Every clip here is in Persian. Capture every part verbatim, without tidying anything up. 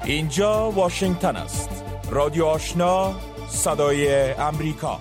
اینجا واشنگتن است. رادیو آشنا، صدای امریکا.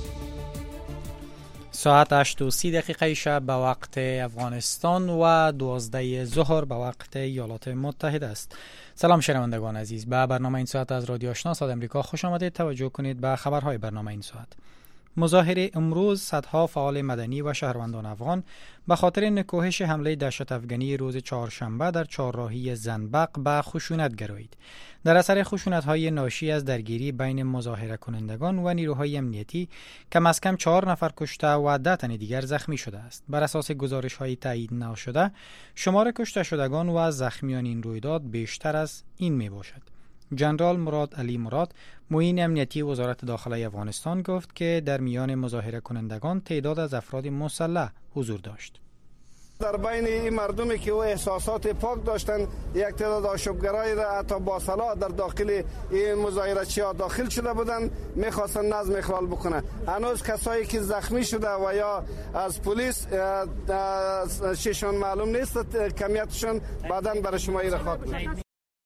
ساعت هشت و سی دقیقه شب به وقت افغانستان و دوازده ظهر به وقت ایالات متحده است. سلام شنوندگان عزیز، به برنامه این ساعت از رادیو آشنا صدای امریکا خوش آمدید. توجه کنید به خبرهای برنامه این ساعت. مظاهره امروز صدها فعال مدنی و شهروندان افغان به خاطر نکوهش حمله دهشت افغانی روز چهارشنبه در چهارراهی زنبق به خشونت گرایید. در اثر خشونت‌های ناشی از درگیری بین مظاهره کنندگان و نیروهای امنیتی کم از کم چهار نفر کشته و ده تن دیگر زخمی شده است. بر اساس گزارش‌های تایید نشده، شمار کشته شدگان و زخمیان این رویداد بیشتر از این میباشد. جنرال مراد علی مراد، معین امنیتی وزارت داخلی افغانستان گفت که در میان مظاهره کنندگان تعداد از افراد مسلح حضور داشت. در بین این مردمی که او احساسات پاک داشتن، یک تعداد آشوبگرایی را حتی با سلاح در داخل این مظاهره‌چی‌ها داخل شده بودند، می‌خواستن نظم اخلال بکنه. هنوز کسایی که زخمی شده و یا از پلیس ششون معلوم نیست، کمیتشون بعداً برای شما ایره خواهد بود.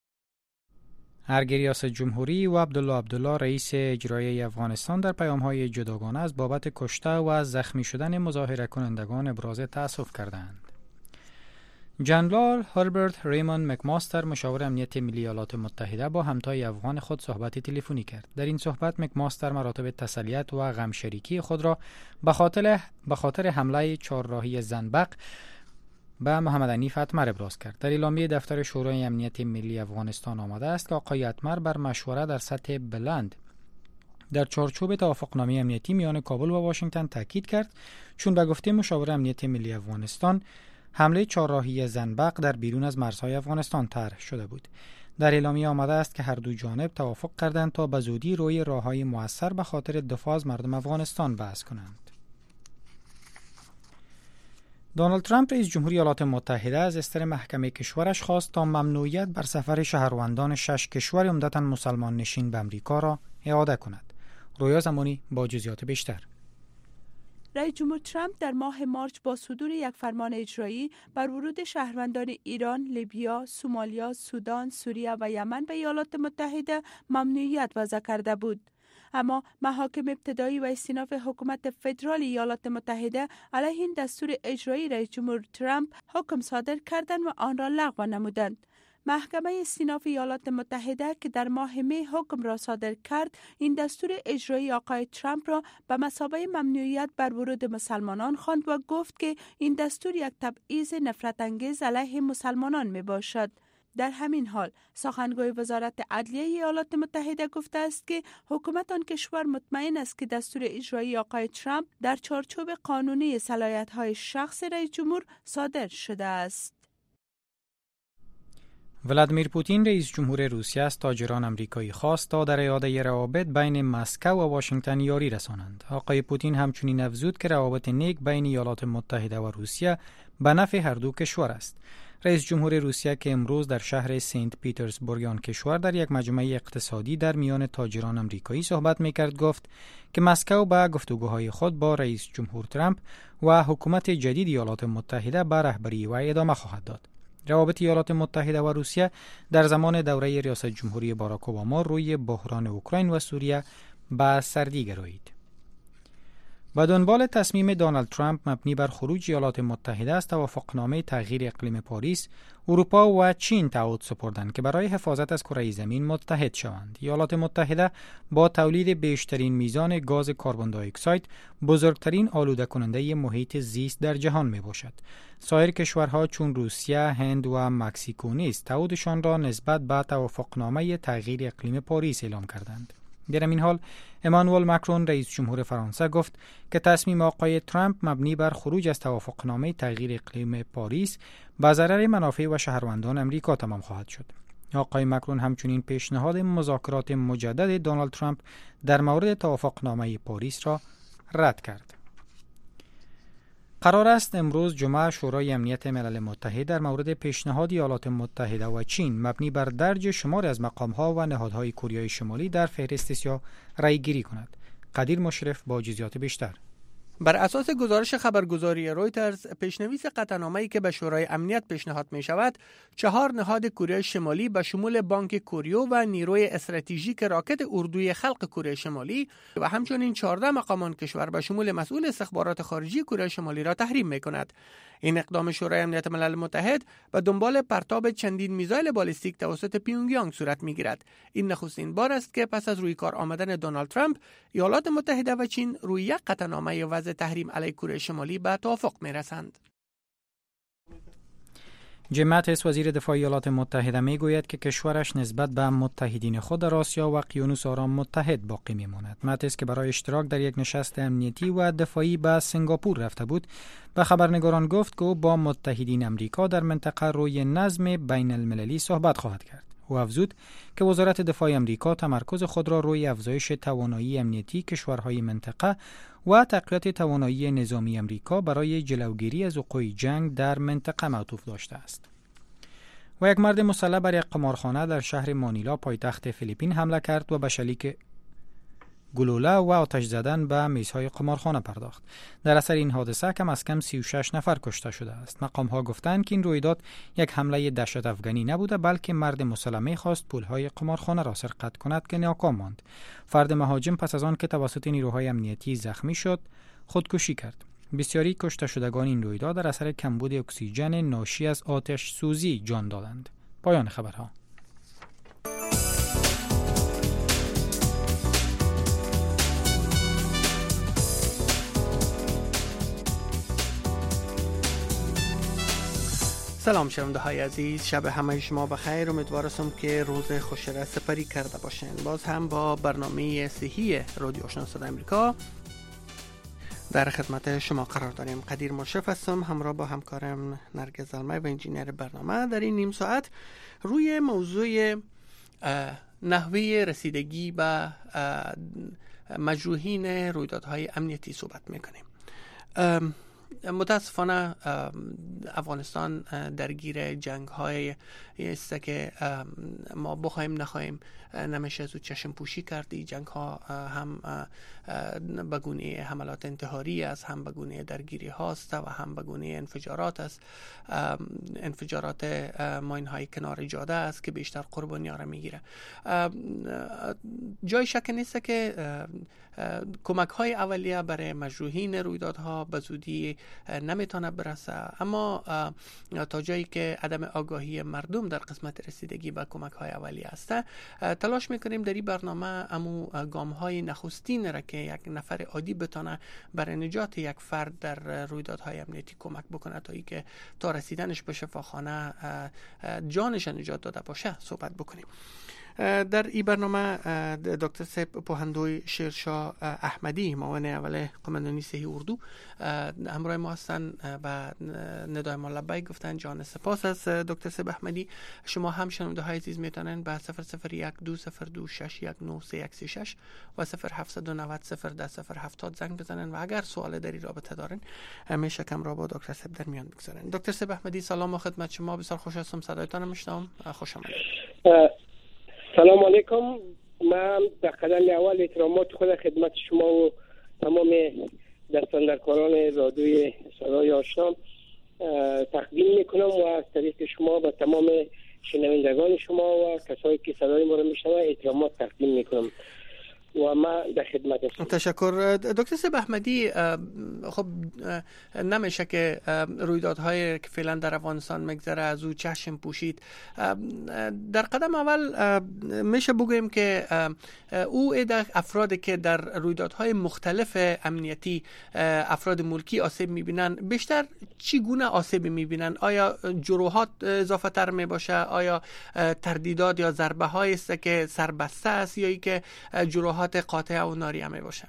ارگ ریاست جمهوری و عبدالله عبدالله رئیس اجرایی افغانستان در پیام‌های جداگانه از بابت کشته و زخمی شدن مظاهره کنندگان ابراز تأسف کردند. جنرال هربرت ریموند مکماستر، مشاور امنیت ملی ایالات متحده، با همتای افغان خود صحبت تلفنی کرد. در این صحبت مکماستر مراتب تسلیت و غم شریکی خود را به خاطر به خاطر حمله چهارراهی زنبق به محمد حنیف اتمر ابراز کرد. در اعلامیه دفتر شورای امنیت ملی افغانستان آمده است که آقای اتمر بر مشوره در سطح بلند در چارچوب توافقنامه امنیتی میان کابل و واشنگتن تاکید کرد، چون به گفته مشاور امنیت ملی افغانستان حمله چهارراهی زنبق در بیرون از مرزهای افغانستان طرح شده بود. در اعلامیه آمده است که هر دو جانب توافق کردند تا به زودی روی راههای مؤثر به خاطر دفاع از مردم افغانستان بحث کنند. دونالد ترامپ رئیس جمهوری ایالات متحده از استر محکمه کشورش خواست تا ممنوعیت بر سفر شهروندان شش کشور عمدتاً مسلمان نشین به امریکا را اعاده کند. رویا زمانی با جزئیات بیشتر. رئیس جمهور ترامپ در ماه مارچ با صدور یک فرمان اجرایی بر ورود شهروندان ایران، لیبیا، سومالیا، سودان، سوریه و یمن به ایالات متحده ممنوعیت وضع کرده بود. اما محاکم ابتدایی و استیناف حکومت فدرال ایالات متحده علیه این دستور اجرایی رئیس جمهور ترامپ حکم صادر کردند و آن را لغو نمودند. محکمه استیناف ایالات متحده که در ماه می حکم را صادر کرد، این دستور اجرایی آقای ترامپ را به مثابه ممنوعیت بر ورود مسلمانان خواند و گفت که این دستور یک تبعیض نفرت انگیز علیه مسلمانان می باشد. در همین حال سخنگوی وزارت عدلیه ایالات متحده گفته است که حکومت آن کشور مطمئن است که دستور اجرایی آقای ترامپ در چارچوب قانونی صلاحیت‌های شخص رئیس جمهور صادر شده است. ولادیمیر پوتین رئیس جمهور روسیه از تاجران آمریکایی خواست تا در اعاده روابط بین مسکو و واشنگتن یاری رسانند. آقای پوتین همچنین افزود که روابط نیک بین ایالات متحده و روسیه به نفع هر دو کشور است. رئیس جمهور روسیه که امروز در شهر سنت پیترزبورگ آن کشور در یک مجمع اقتصادی در میان تاجران آمریکایی صحبت می‌کرد گفت که مسکو با گفتگوهای خود با رئیس جمهور ترامپ و حکومت جدید ایالات متحده به رهبری و ادامه خواهد داد. روابط ایالات متحده و روسیه در زمان دوره ریاست جمهوری باراک اوباما روی بحران اوکراین و سوریه به سردی گرایید. با دنبال تصمیم دونالد ترامپ مبنی بر خروج ایالات متحده از توافقنامه تغییر اقلیم پاریس، اروپا و چین تعهد سپردند که برای حفاظت از کره زمین متحد شوند. ایالات متحده با تولید بیشترین میزان گاز کربن دی اکساید بزرگترین آلوده کننده محیط زیست در جهان می باشد. سایر کشورها چون روسیه، هند و مکزیکو نیز تعهدشان را نسبت به توافقنامه تغییر اقلیم پاریس اعلام کردند. در این حال امانوئل ماکرون رئیس جمهور فرانسه گفت که تصمیم آقای ترامپ مبنی بر خروج از توافقنامه تغییر اقلیم پاریس به ضرر منافع و شهروندان امریکا تمام خواهد شد. آقای ماکرون همچنین پیشنهاد مذاکرات مجدد دونالد ترامپ در مورد توافقنامه پاریس را رد کرد. قرار است امروز جمعه شورای امنیت ملل متحد در مورد پیشنهاد ایالات متحده و چین مبنی بر درج شماری از مقام‌ها و نهادهای کره شمالی در فهرست سیاه رأی گیری کند. قدیر مشرف با جزئیات بیشتر. بر اساس گزارش خبرگزاری رویترز، پیشنویس قطعنامه‌ای که به شورای امنیت پیشنهاد می شود، چهار نهاد کره شمالی به شمول بانک کوریو و نیروی استراتژیک راکت اردوی خلق کره شمالی و همچنین چهارده مقام آن کشور به شمول مسئول استخبارات خارجی کره شمالی را تحریم می کند. این اقدام شورای امنیت ملل متحد به دنبال پرتاب چندین میزایل بالستیک توسط پیونگیانگ صورت می‌گیرد. این نخستین بار است که پس از روی کار آمدن دونالد ترامپ، ایالات متحده و چین روی یک قطعنامه وضع تحریم علیه کره شمالی به توافق می‌رسند. جیم ماتیس وزیر دفاع ایالات متحده میگوید که کشورش نسبت به متحدین خود در آسیا و اقیانوس آرام متحد باقی میماند. ماتیس که برای اشتراک در یک نشست امنیتی و دفاعی به سنگاپور رفته بود، به خبرنگاران گفت که او با متحدین امریکا در منطقه روی نظم بین المللی صحبت خواهد کرد. او افزود که وزارت دفاع امریکا تمرکز خود را روی افزایش توانایی امنیتی کشورهای منطقه و تقویت توانایی نظامی امریکا برای جلوگیری از وقوع جنگ در منطقه معطوف داشته است. و یک مرد مسلح بر یک قمارخانه در شهر مانیلا پایتخت فیلیپین حمله کرد و به شلیک گلوله و آتش زدن به میزهای قمارخانه پرداخت. در اثر این حادثه کم از کم سی و شش نفر کشته شده است. مقام‌ها گفتند که این رویداد یک حمله دهشت افغانی نبوده، بلکه مرد مسلح می‌خواست پولهای قمارخانه را سرقت کند که ناکام ماند. فرد مهاجم پس از آن که توسط نیروهای امنیتی زخمی شد، خودکشی کرد. بسیاری کشته شدگان این رویداد در اثر کمبود اکسیژن ناشی از آتش سوزی جان دادند. پایان خبرها. سلام شنونده های عزیز، شب همه شما بخیر. امیدوارم که روز خوش را سپری کرده باشین. باز هم با برنامه صحی رادیو آشنا صدای امریکا در خدمت شما قرار داریم. قدیر مشرف هستم همراه با همکارم نرگس زلمه و انجینیر برنامه. در این نیم ساعت روی موضوع نحوه رسیدگی به مجروحین رویدادهای امنیتی صحبت میکنیم. متاسفانه افغانستان درگیر جنگ های است که ما بخوایم نخواهیم نمیشه از او چشم پوشی کردی. جنگ ها هم به گونه حملات انتحاری است، هم به گونه درگیری هاست و هم به گونه انفجارات است. انفجارات ماین های کنار جاده است که بیشتر قربانی ها را میگیره. جای شک نیست که کمک های اولیه برای مجروحین رویدادها به زودی نمیتونه برسه، اما تا جایی که عدم آگاهی مردم در قسمت رسیدگی به کمک های اولیه است، تلاش میکنیم در این برنامه امو گام های نخستین را که یک نفر عادی بتونه برای نجات یک فرد در رویدادهای امنیتی کمک بکنه تا ای که تا رسیدنش به شفاخانه جانش نجات داده باشه صحبت بکنیم. در این برنامه دکتر صاحب پوهندوی شیرشاه احمدی، معاون اول قماندانی صحی اردو، همراه ما هستن و ندای ما لبیک گفتن. جان سپاس از دکتر صاحب احمدی. شما هم شنونده های عزیز میتونن به صفر صفر یک دو صفر دو شش یک نه سه یک سه شش و صفر هفت دو نه صفر ده صفر هفتاد زنگ بزنن و اگر سوال در این رابطه دارن همیشه کم را با دکتر صاحب در میان بگذارن. دکتر صاحب احمدی سلام و خدمت شما. بسیار خوش هستم صدایتان میشنوم. خوش آمدید. سلام علیکم. من در قدم اول احترامات خود خدمت شما و تمام دستاندرکاران رادیوی صدای آشنا تقدیم میکنم و از طریق شما به تمام شنوندگان شما و کسایی که صدای ما را میشنوند احترامات تقدیم میکنم و ما در خدمت هستم. تشکر دکتر صاحب احمدی. خب نمیشه که رویدادهای که فعلا در افغانستان مگذره از او چشم پوشید. در قدم اول میشه بگوییم که او ایده افرادی که در رویدادهای مختلف امنیتی افراد ملکی آسیب میبینن بیشتر چی گونه آسیب میبینن؟ آیا جروحات اضافه تر میباشه؟ آیا تردیدات یا ضربه هایی است که سربسته است یا ای که جروحات قاطع و ناری همه باشه؟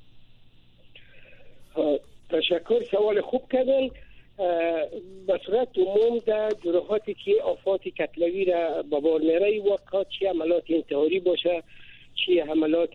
تشکر، سوال خوب کردن. به صورت عموم در جراحاتی که آفات کتلوی را به بار میره وقت چی حملات انتحاری باشه، چی حملات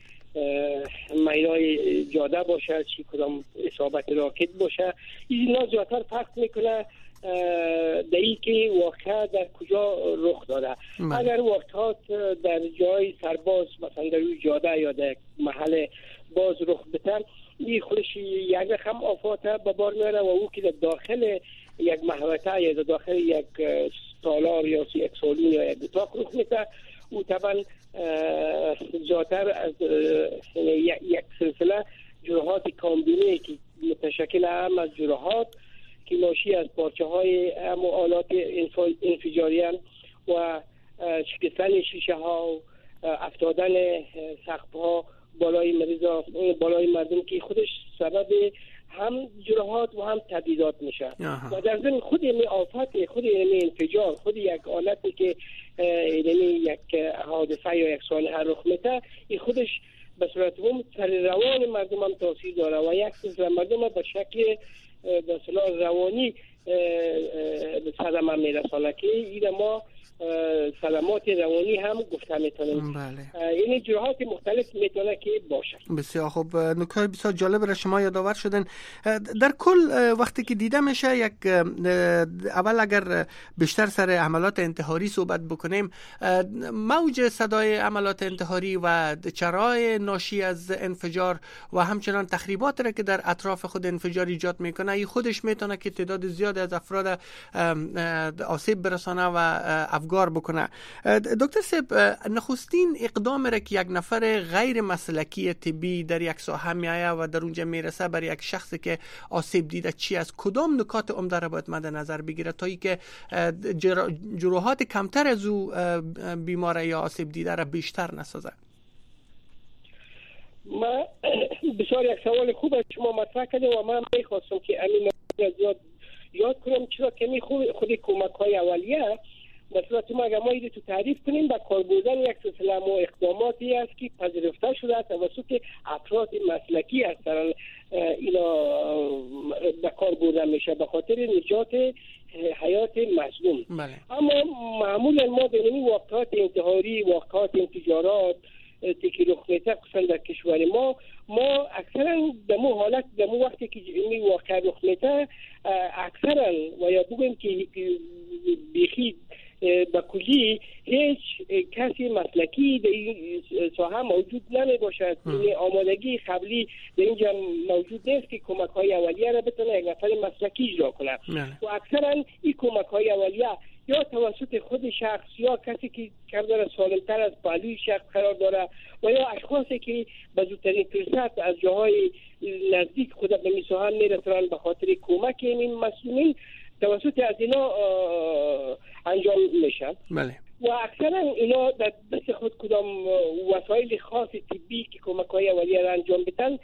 مینای جاده باشه، چی کدام اصابت راکت باشه، اینا زیادتر فرق میکنه در این که واقعا در کجا رخ داده. من. اگر وقتات در جای سرباز مثلا در روی جاده یا در محل باز رخ بتن، این خودش یک رقم آفات به بار میاره و او که در داخل یک محوطه یا در داخل یک تالار یا یک سالون یا یک اتاق رخ میده، او طبعا زیادتر از یک سلسله جراحات کامبینه که متشکل هم از جراحات که ناشی از پارچه های آلات انفجاری و شکستن شیشه ها و افتادن سقف ها بالای مریض بالای مردم که خودش سبب هم جراحات و هم تبدیلات میشه و در ضمن خود این آفات، خود این انفجار، خود یک آلتی که یعنی یک حادثه یا یک سانحه رخ میده، این خودش به صورت عمومی سر روان مردم هم تاثیر داره و یک سلسله مردم به شکل به صلاح روانی به صدمه میرسانه که این ما سلامات روانی هم گفته میتونیم. بله. این جراحات مختلف میتونه که باشه. بسیار خوب، نکته بسیار جالب را شما یادآور شدن. در کل وقتی که دیده میشه یک اول اگر بیشتر سر عملات انتحاری صحبت بکنیم، موج صدای عملات انتحاری و چرای ناشی از انفجار و همچنان تخریبات را که در اطراف خود انفجار ایجاد میکنه، این خودش میتونه که تعداد زیاد از افراد آسیب برسانه و افگار بکنه. دکتر صاحب، نخستین اقدام را که یک نفر غیر مسلکی طبی در یک ساحه میآید و در اونجا میرسه برای یک شخصی که آسیب دیده چی از کدام نکات عمده را باید مد نظر بگیره تا اینکه جراحات کمتر از او بیمار یا آسیب دیده را بیشتر نسازه؟ ما بسیار یک سوال خوب از شما مطرح کردیم و من میخواستم که امین یاد یاد کنم، چرا که می خود خود کمک های اولیه مثلا تو اگر ما ایده تو تعریف کنیم با کار بردن یک سلسله مو اقداماتی است که پذیرفته شده توسط افراد مسلکی هستند، اینا به کار بردن میشه به خاطر نجات حیات مظلوم. بله. اما معمولا ما به این واقعات انتحاری، واقعات انفجارات که رخ میده خصوصا در کشور ما ما اکثرا در مو حالت در مو وقتی که این واقع رخ میده اکثرا و یا بگویم که بیخی با کلی هیچ کسی مسلکی در این ساحه موجود نمی باشد. این آمادگی قبلی در اینجا موجود نیست که کمک های اولیه را بتونه یک نفر مسلکی اجرا کنه و اکثرا این کمک های اولیه یا توسط خود شخص یا کسی که کم داره سالمتر از پهلوی شخص قرار داره و یا اشخاصی که به زودترین فرصت از جاهای نزدیک خود به این ساحه میرسند به خاطر کمک این مسئولین توسط از اینا انجام میشن. بله. و اکثرا اینا در دست خود کدام وسایل خاص طبی که کمک های اولیه را انجام بدن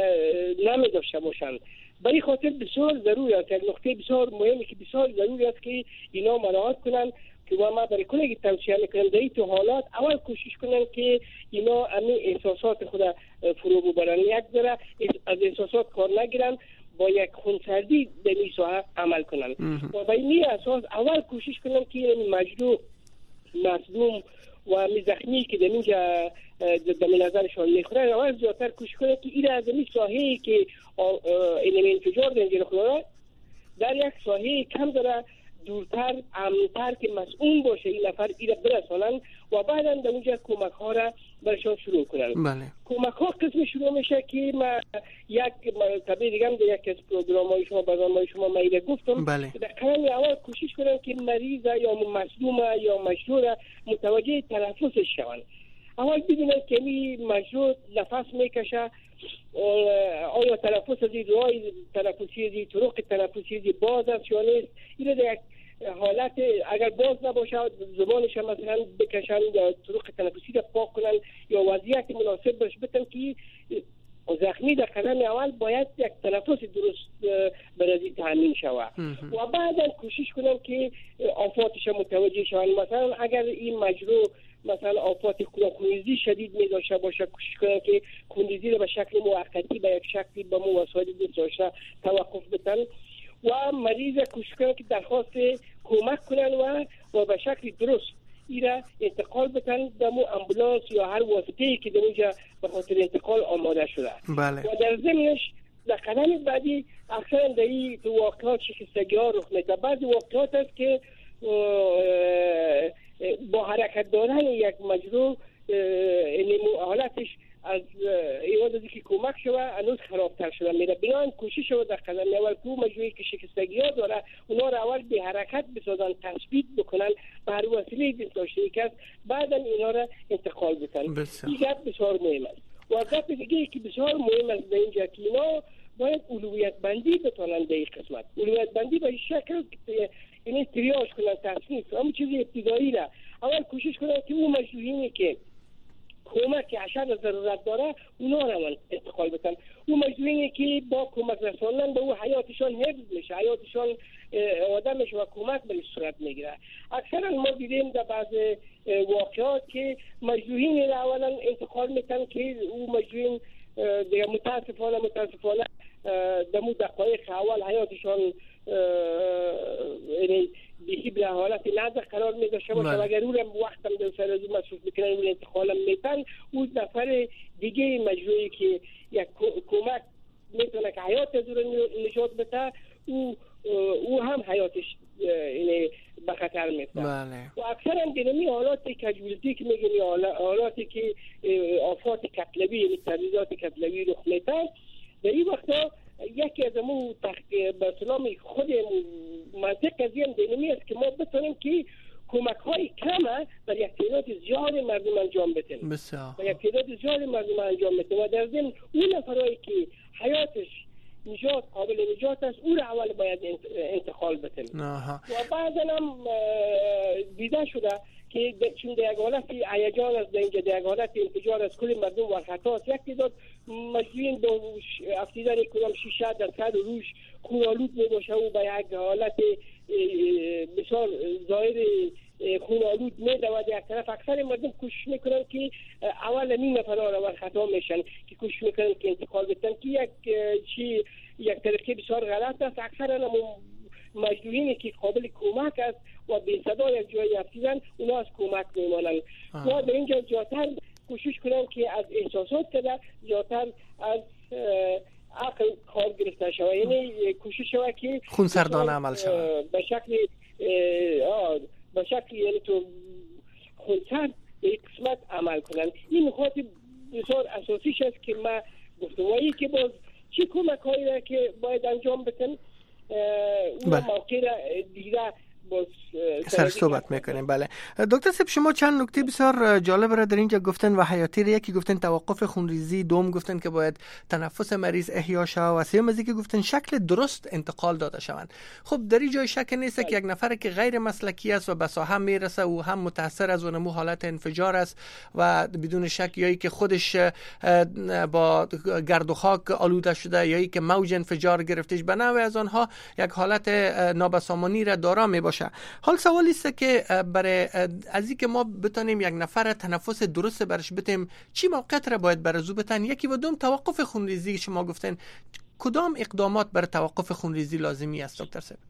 نمی داشته باشند. برای خاطر بسیار ضروری است، یک نکته بسیار مهمی که بسیار ضروری است که اینا مراعات کنن که ما برای کلی توصیه میکنم در این تو حالات اول کوشش کنن که اینا همین احساسات خود فرو ببرن، یک ذره از احساسات کار نگیرن، با یک خونسردی در این ساحه عمل کنن و به این اساس اول کوشش کنن که این مجروح مظلوم و زخمی که در اینجا در نظرشان میخوره اول زیادتر کوشش کنن که این از این ساحه‌ای که این انفجار در اینجا خورده در یک ساحه کم داره دورتر امن‌تر که مسئول باشه این نفر این برسانن و بعدا در اونجا کمک ها را برشان شروع کنن. بله. کمک ها قسم شروع میشه که ما یک طبیعی دیگه در یک از پروگرام های شما برنامه شما مایده گفتم. بله. در قدم اول کوشش کنن که مریض یا مظلوم یا مجروح متوجه تنفسش شوند. اول ببینن که این مجروح نفس میکشه، آیا تنفس از این راه تنفسی از این طرق تنفسی از باز است یا نیست. این در یک حالت اگر باز نباشه زبانش مثلا بکشن یا طرق تنفسی را پاک کنن یا وضعیت مناسب باشه بتن که زخمی در قدم اول باید یک تنفس درست برای تامین شود و بعدا کوشش کنن که آفاتش متوجه شوند. مثلا اگر این مجروح مثلا آفات خونریزی شدید می داشته باشه کوشش کنن که خونریزی را به شکل موقتی به یک شکلی به مو وسایل دستش توقف بدن و مریض کوشش کنن که درخواست کمک کنن و و به شکل درست ایرا انتقال بدن به مو امبولانس یا هر واسطه‌ای که در اونجا به خاطر انتقال آماده شده. بله. و در ضمنش در قدم بعدی اکثرا در این واقعات شکستگی ها رخ میده. بعضی واقعات است که با حرکت دادن یک مجروح حالتش از ایواد از که کمک شوه هنوز خرابتر شده میره. بنابراین کوشش شده در قدم اول که مجموعه که شکستگی ها داره اونا را اول به حرکت بسازن، تثبیت بکنن، به هر وسیله دستاشته که بعدا اینا را انتقال بدن. این گپ بسیار مهم است. و گپ دیگه که بسیار مهم است در اینجا که اینا باید اولویت بندی بتونن در این قسمت. اولویت بندی به این شکل یعنی تریاج کنن، تصنیف همون چیز ابتدایی را اول کوشش کنن که اون مجروحینی که کمک اشد ضرورت داره اونا را من انتقال بدن. اون مجروحینی که با کمک رساندن به او حیاتشان حفظ میشه، حیاتشان آدمش و کمک به صورت میگیره. اکثرا ما دیدیم در بعض واقعات که مجروحین را اولا انتقال میتن که او مجروحین دیگه متاسفانه متاسفانه در مو دقایق اول حیاتشان یعنی بیخی به حالت نزد قرار میداشته باشه و اگر او را وقتم در سر از او مصروف میکنن او انتقالم میتن، او نفر دیگه مجروحی که یک کمک میتونه که حیات از او را نجات بده او او هم حیاتش یعنی به خطر میفته. و اکثرا دیدمی حالاتی کجولتی که میگن حالاتی که آفات کتلوی یعنی تبعیضات کتلوی رخ میتن، در این وقتا یکی از امو به سلام خود منطق قضیه هم دینمی است که ما بتونیم که کمک های کمه بر یک تعداد زیاد مردم انجام بدیم و یک تعداد زیاد مردم انجام بدیم و در ضمن اون نفرهایی که حیاتش نجات قابل نجات است او را اول باید انتقال بدیم. و بعضا هم دیده شده که چون در یک حالت هیجان است، در اینجا در یک حالت انفجار از کل مردم و خطا است، یک تعداد مجروحین با افزودن کدام شیشه در سر و روش خونالود می باشه و به یک حالت بسیار ظاهر خونالود می دود. یک طرف اکثر مردم کوشش میکنن که اول این نفرها را خطا میشن که کوشش میکنن که انتقال بدن که یک چی یک طریقه بسیار غلط است. اکثر مجروحینی که قابل کمک است و به صدا یک جایی افتیدن اونا از کمک میمانند. ما در اینجا جاتر کوشش کنم که از احساسات کده جاتر از عقل کار گرفته شود، یعنی کوشش شود که خونسردانه عمل شود به شکل به شکل یعنی تو خونسرد به قسمت عمل کنند. این نکات بسیار اساسیش است که ما گفتمایی که باز چه کمک هایی را که باید انجام بدن اون موقع را دیگه سر صحبت میکنیم. بله دکتر صاحب، شما چند نکته بسیار جالب را در اینجا گفتن و حیاتی را. یکی گفتن توقف خونریزی، دوم گفتن که باید تنفس مریض احیا شود و سوم از اینکه گفتن شکل درست انتقال داده شوند. خب در این جای شک نیست که یک نفر که غیر مسلکی است و به ساحه میرسه او هم متاثر از اون حالت انفجار است و بدون شک یایی که خودش با گرد و خاک آلوده شده یایی که موج انفجار گرفتش، به نوع از آنها یک حالت نابسامانی را دارا میباشه. حال سوال است که برای از اینکه ما بتونیم یک نفر تنفس درست برش بدیم چی موقعیت را باید برزو بتن؟ یکی و دوم توقف خونریزی. شما گفتن کدام اقدامات برای توقف خونریزی لازمی است دکتر صاحب؟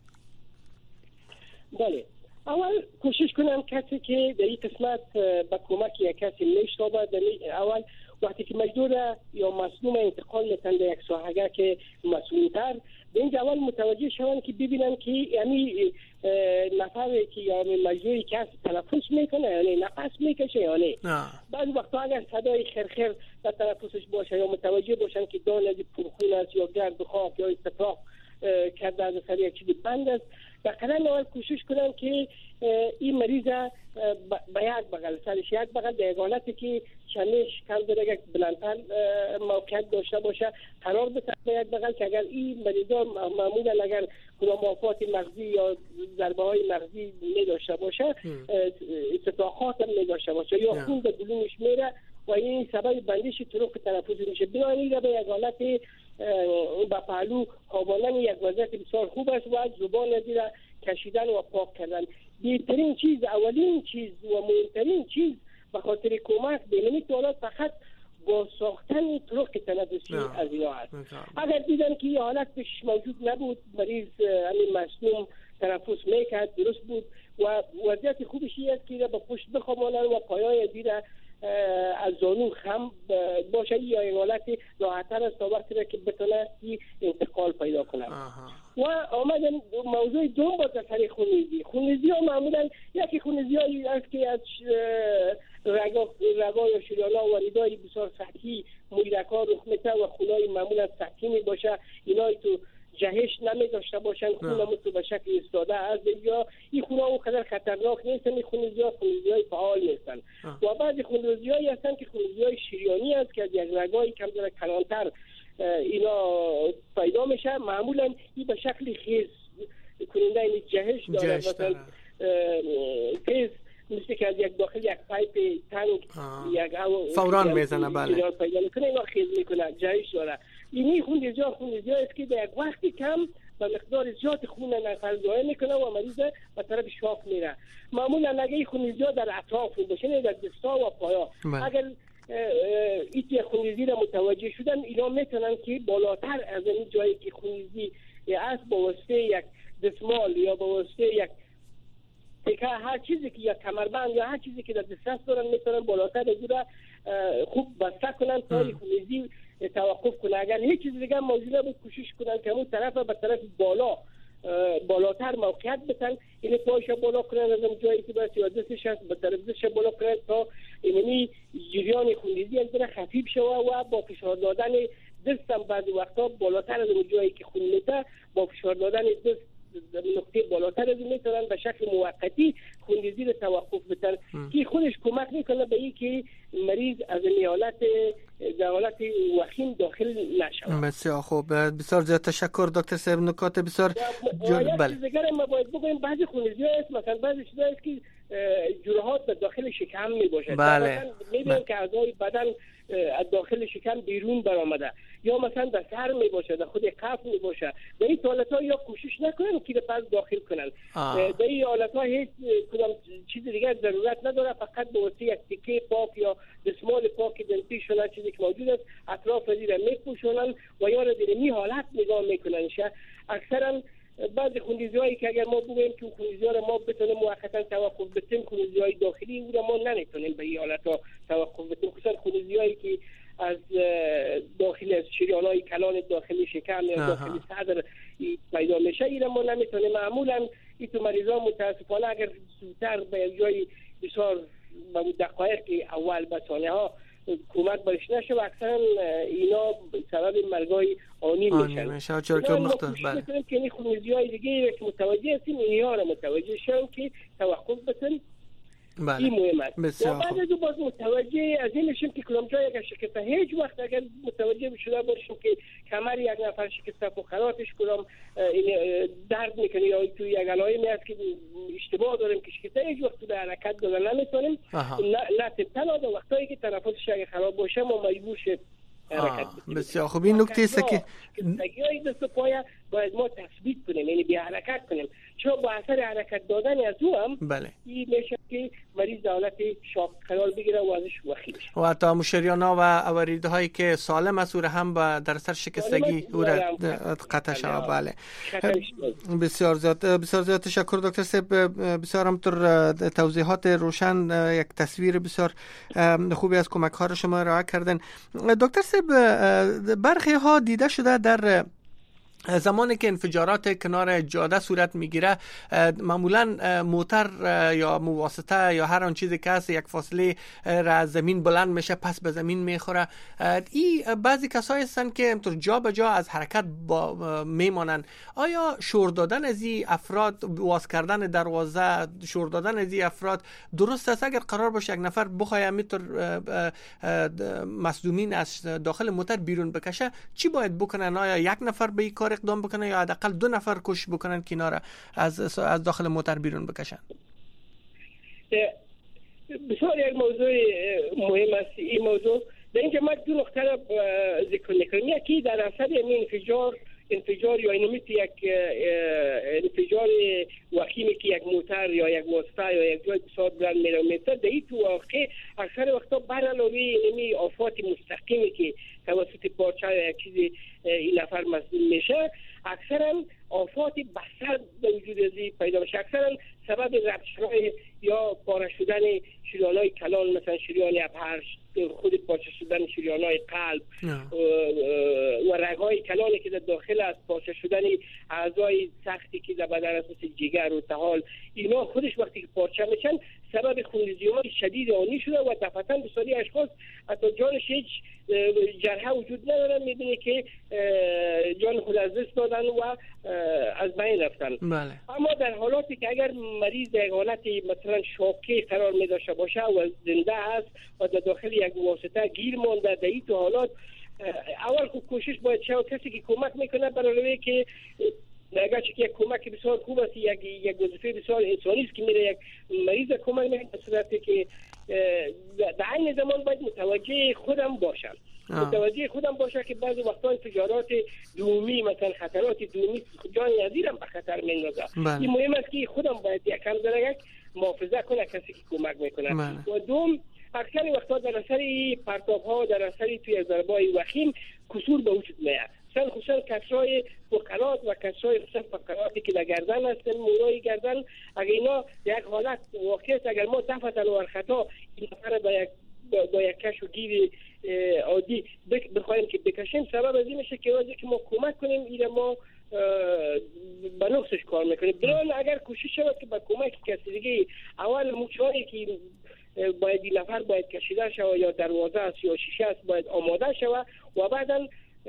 بله، اول کوشش کنم کسی که در این قسمت با کمک یک کسی میشتابه اول وقتی که مجبور یا مصدوم انتقال میتن در یک ساحه که مسئول‌تر به اینجا اول متوجه شوند که ببینن که یعنی نفری که یا مجبوری که تنفس میکنه یعنی نفس میکشه یا نه. بعضی وقتا اگر صدای خرخر در تنفسش باشه یا متوجه باشن که دان از پرخون است یا گرد و خاک یا استفراغ کرده از سر یک چیزی بند است، در قدم اول کوشش کنن که این مریض به یک بغل سرش یک بغل در یک حالتی که چنش کم داره یک بلندتر موقعیت داشته باشه قرار بده به یک بغل که اگر این مریضا معمولا اگر کدام آفات مغزی یا ضربه های مغزی نداشته باشه استطاعات هم نداشته باشه یا خون به بلونش میره و این سبب بندش طرق تنفسی میشه. بنابراین را به یک حالت با پهلو خواباندن یک وضعیت بسیار خوب است و از زبان زیر کشیدن و پاک کردن. بهترین چیز، اولین چیز و مهمترین چیز به خاطر کمک به نمی حالات فقط با ساختن طرق تنفسی از اینا هست. اگر دیدن که یه حالت پیش موجود نبود، مریض همین مصنوم تنفس میکرد درست بود و وضعیت خوبشی است که با پشت بخوابانن و پایای زیر از زانو خم باشه یا این حالت راحت‌تر است تا وقتی که بتونه انتقال پیدا کنه. و آمدن موضوع دوم با سر خونریزی. خونریزی ها معمولا یکی خونریزی هایی است که از رگا رگا یا شریان‌ها و ریدای بسیار سطحی، مویرک‌ها، رخمته و خونای معمولا سطحی می باشه. اینا تو جهش نمی داشته باشن، خون هم تو به شکل ایستاده از یا این خونه اونقدر خطرناک نیستن. این خونریزی‌ها خونریزی‌های فعال نیستن و بعضی خونریزی‌هایی هستن که خونریزی‌های شریانی است که از یک رگای کم ذره کلانتر اینا پیدا میشه. معمولا این به شکل خیز کننده این جهش داره، مثلا خیز مثل که از یک داخل یک پایپ تنگ یک فوران میزنه. بله پیدا میکنه، اینا خیز میکنه، جهش داره. اینی خونریزی‌ها خونریزی‌ها است که در یک وقتی کم و مقدار زیاد خون نفر ضایع میکنه و مریض به طرف شاخ میره. معمولا اگه این خونریزی‌ها در اطراف باشه، در دستا و پایا، اگر این خونریزی را متوجه شدن، اینا میتونن که بالاتر از این جایی که خونریزی است با واسطه یک دستمال یا با واسطه یک تکه هر چیزی که یا کمربند یا هر چیزی که در دسترس دارن میتونن بالاتر از اون خوب بسته کنن تا خونریزی توقف کنه. اگر هیچ چیز دیگه موجود بود کوشش کنن که اون طرف به طرف بالا بالاتر موقعیت بتن، این پایش بالا کنن از اون جایی که باید یا دستش هست به طرف دستش بالا کنن تا اینمی جریان خونریزی از در خفیف شوه و با فشار دادن دست هم بعضی وقتا بالاتر از اون جایی که خون میته با فشار دادن دست نقطه بالاتر از میتونن به شکل موقتی خونریزی رو توقف بدن که خودش کمک میکنه به این که مریض از این حالت در حالت وخیم داخل نشه. بسیار خوب، بسیار زیاد تشکر دکتر صاحب، نکات بسیار جالب. بله دیگه ما باید بگیم بعضی خونریزی هست، مثلا بعضی چیزا است که جراحات در داخل شکم می باشه. بله میبینیم که اعضای بدن از داخل شکم بیرون برآمده، یا مثلا در سر می باشه، در خود کف می باشه. در این حالت‌ها یا کوشش نکنن که پس داخل کنن. در این حالت‌ها هیچ کدام چیز دیگه ضرورت نداره، فقط به واسطه یک تیکه پاک یا دستمال پاک دنتیشون چیزی که موجود است اطراف زیر میپوشونن و یا را در این حالت نگاه میکنن. اکثرا بعضی خونریزی‌هایی که اگر ما بگوییم که خونریزی‌ها را ما بتونیم موقتا توقف بدیم، خونریزی‌های داخلی او را ما نمیتونیم به این حالت‌ها توقف بدیم، خصوصا خونریزی‌هایی که از داخل از شریان‌های کلان داخلی شکم یا داخلی صدر پیدا میشه، این را ما نمیتونیم. معمولا این تو مریضان متاسفانه اگر زودتر به جای بسیار به دقایق اول به ثانیه‌ها کمک برش نشه و اکثرا اینا سبب مرگای آنی میشن. آنی میشه چرا که مختار. بله که این خونریزی‌های دیگه که متوجه هستیم اینها را متوجه شون که توقف بتن. بله این مهم است. بسیار و بعد از اون باز متوجه از این میشیم که کلام جای اگر شکسته، هیچ وقت اگر متوجه شده باشیم که کمر یک نفر شکسته فقراتش کلام درد میکنه یا تو یک علائمی هست که اشتباه داریم که شکسته، هیچ وقت به حرکت دادن نمیتونیم. نه تنها در وقتایی که تنفسش اگه خراب باشه ما مجبور شد حرکت بکنیم. بسیار خوب، این نکته است که شکستگی‌های دست و پای باید ما تثبیت کنیم، یعنی بیا حرکت کنیم، چون با اثر حرکت دادن از او هم بله این میشه که مریض حالت شاک قرار بگیره و ازش وخیم بشه و حتی مشریانا و اوریدهایی که سالم است او هم با در اثر شکستگی او را قطع شود. بله بسیار زیاد بسیار زیاد تشکر دکتر صاحب، بسیار همطور توضیحات روشن، یک تصویر بسیار خوبی از کمک ها را شما ارائه کردن. دکتر صاحب برخی ها دیده شده در زمانی که انفجارات کنار جاده صورت میگیره معمولا موتر یا مواسطه یا هر آن چیزی که هست یک فاصله را زمین بلند میشه پس به زمین میخوره. این بعضی کسایی هستن که همطور جا به جا از حرکت با میمانن. آیا شور دادن از این افراد، باز کردن دروازه، شور دادن از این افراد درست است اگر قرار باشه یک نفر بخواه همینطور مصدومین از داخل موتر بیرون بکشه، چی باید بکنن؟ آیا یک نفر به این کار اقدام بکنن یا حداقل دو نفر کوشش بکنن که اینا را از از داخل موتر بیرون بکشن؟ بسیار یک موضوع مهم است این موضوع. در اینجا ما دو نکته را ذکر میکنیم. یکی در اثر این انفجار انفجار یا اینمیت یک انفجار وخیمی که یک موتر یا یک واسطه یا یک جای بسیار بلند میره میتر، در این تو واقع اکثر وقتا بر علاوه اینمی آفات مستقیمی که توسط پارچه یا یک چیزی این نفر مصدوم میشه، اکثرا آفات بسر به وجود ازی پیدا میشه. اکثرا سبب رپچرهای یا پاره شدن شریان‌های کلان مثلا شریان ابهر، خود پاچه شدن شریان‌های قلب و رگ‌های کلانی که در داخل است، پاچه شدن اعضای سختی که در بدن است مثل جگر و طحال، اینا خودش وقتی که پارچه میشن سبب خونریزی‌های شدید آنی شده و دفعتاً بسیاری اشخاص حتی جانش هیچ جرحه وجود ندارن، می‌بینی که جان خود از دست دادن و از بین رفتن. بله. اما در حالاتی که اگر مریض در حالت مثلا شوکه قرار می داشته باشه و زنده است و در داخل یک واسطه گیر مانده، در این حالات اول خود کوشش باید شود کسی که کمک میکنه برای که اگرچه که یک کمک بسیار خوب است، یک یک وظیفه بسیار انسانی است که میره یک مریض کمک میکنه، در صورتی که در عین زمان باید متوجه خودم باشم آه. متوجه خودم باشه که بعضی وقتا انفجارات دومی مثلا خطرات دومی جان عزیزم به خطر میندازه. این مهم است که خودم باید یکم درک محافظت کنه کسی که کمک میکنه. بله. و دوم اکثر وقتا در اثر پرتاب ها در اثر توی ضربای وخیم کسور به وجود میاد، مثلا خصوصا کسرای فقرات و کسرای خصوصا فقراتی که در گردن هستن، مورای گردن، اگر اینا یک حالت واقعی است اگر ما دفعتاً و خطا این نفر با یک با یک کش و گیر عادی بخوایم که بکشیم، سبب از این میشه که وقتی که ما کمک کنیم این ما به نقصش کار میکنیم. بنابراین اگر کوشش شود که با کمک کسی دیگه اول موچه‌ای که باید این نفر باید کشیده شود یا دروازه است یا شیشه است باید آماده شود و بعدا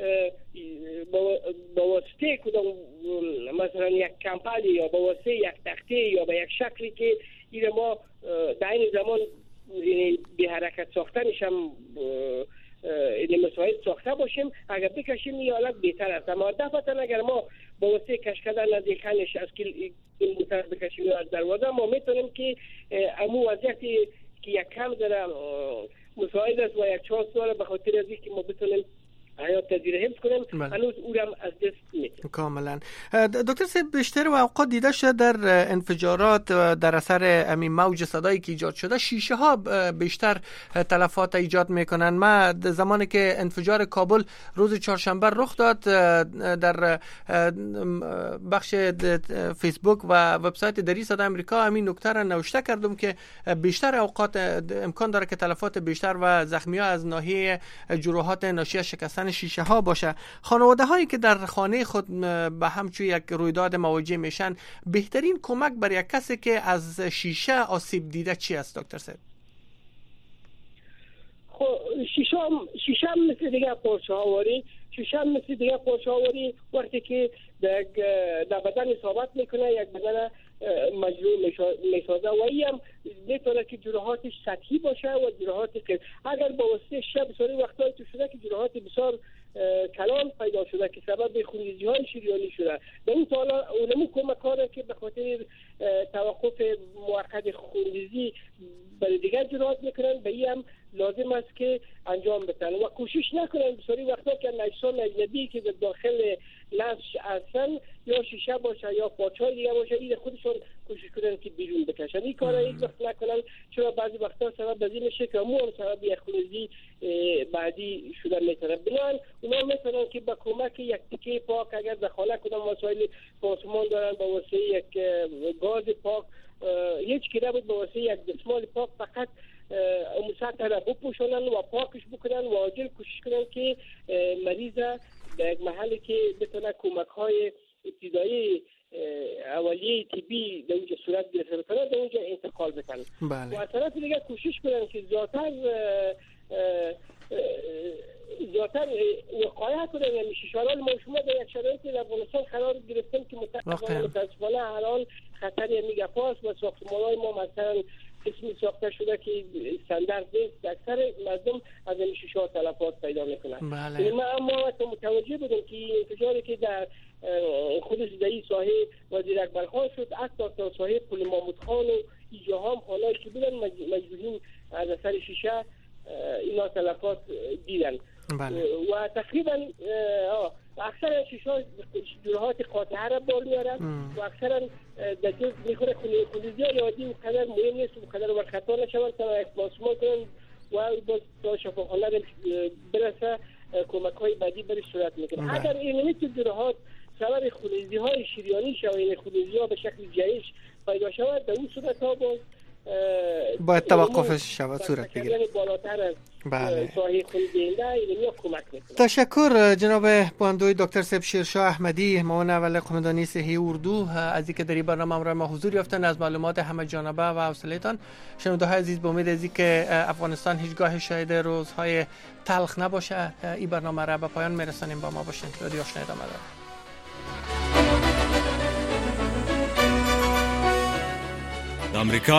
با واسطه کدام مثلا یک کمپل یا با واسطه یک تخته یا با یک شکلی که این ما در این زمان به حرکت ساختنش هم این مسائل ساخته باشیم، اگر بکشیم این حالت بهتر است. اما دفعتاً اگر ما با واسطه کش کردن از یکنش از که این موتر بکشیم از دروازه، ما میتونیم که امو وضعیتی که یک کم داره مساعد است و یک چهار سال به خاطر از که ما بتونیم حیات تدبیر حفظ کنیم هنوز اونم از دست میده. کاملا. دکتر صاحب بیشتر و اوقات دیده شده در انفجارات در اثر همین موج صدایی که ایجاد شده شیشه ها بیشتر تلفات ایجاد میکنن. ما زمانی که انفجار کابل روز چهارشنبه رخ داد در بخش فیسبوک و وبسایت دری صدای آمریکا همین نکته را نوشته کردم که بیشتر اوقات امکان داره که تلفات بیشتر و زخمی ها از ناحیه جروحات ناشی از شکستن شیشه ها باشه. خانواده هایی که در خانه خود به همچون یک رویداد مواجه میشن، بهترین کمک برای یک کسی که از شیشه آسیب دیده چی است دکتر صاحب؟ خب شیشه هم شیشه هم مثل دیگه پارچه هاواری شیشه هم مثل دیگه پارچه هاواری وقتی که در در بدن اصابت میکنه یک بدن مجروح میسازه و این هم میتونه که جراحاتش سطحی باشه و جراحاتی که اگر با واسطه شب بسیاری وقتایی تو شده که جراحات بسیار کلان پیدا شده که سبب خونریزی های شریانی شده، به این حالا اونمو کمک کاره که به خاطر توقف موقت خونریزی برای دیگر جراحات میکنن، به این هم لازم است که انجام بدن و کوشش نکنن بسیاری وقتا که نجسان اجنبی که در داخل لفظ اصلا یا شیشه باشه یا پاچه‌های دیگه باشه این خودشون کوشش کنن که بیرون بکشن. این کارا هیچ وقت نکنن چون بعضی وقتا سبب از این میشه که مو هم سبب یک خونریزی بعدی شدن میتونه. بنابراین اونا میتونن که با کمک یک تیکه پاک اگر در خانه کدام وسایل پاسمان دارن با واسطه یک گاز پاک هیچ که نبود با واسطه یک دستمال پاک فقط اون سطح را بپوشونن و پاکش بکنن و عاجل کوشش کنن که مریض در یک محلی که بتونه کمک های ابتدایی اولیه طبی در اونجا صورت گرفته کنه در اونجا انتقال بکنن. بله. و از طرف دیگه کوشش کنن که زیادتر زیادتر وقایع کنن. یعنی شیشه‌ها ما شما در یک شرایطی در افغانستان قرار گرفتیم که متاسفانه الان خطر میگاپاس و ساختمان‌های ما مثلا قسمی ساخته شده که استاندارد نیست، اکثر مردم از این شیشه ها تلفات پیدا میکنن. بله. ما اما متوجه بودیم که انفجاری که در خودش در این ساحه وزیر اکبر خان شد حتی تا ساحه پل محمود خان و اینجا هم حالایی که بودن مجبورین از اثر شیشه اینا تلفات دیدن. بله. و تقریبا اکثر شیشه ها جراحات قاطعه را بار میارن و اکثرا در جز میخوره خونریزی های عادی و قدر مهم نیست و قدر و خطا نشون تا اکباسمان کنن و باز تا شفاخانه برسه کمک های بعدی برش صورت میکنه. اگر این نمیتون جراحات سبب خونریزی های شریانی شود، این خونریزی ها به شکل جایش پیدا شود، در اون صورت ها باز باید توقفش شود صورت بگیره. بالاتر از بله. ساحه خون دینده اینو کمک میکنه. تشکر جناب پواندوی دکتر سیب شیرشاه احمدی، معاون اول قماندانی صحی اردو، از اینکه در این برنامه همراه ما حضور یافتن، از معلومات همه جانبه و حوصله‌تان. شنونده‌های عزیز، به امید از اینکه افغانستان هیچگاه شاهد روزهای تلخ نباشه، این برنامه را به پایان میرسانیم. با ما باشین. رادیو آشنا ادامه داره. آمریکا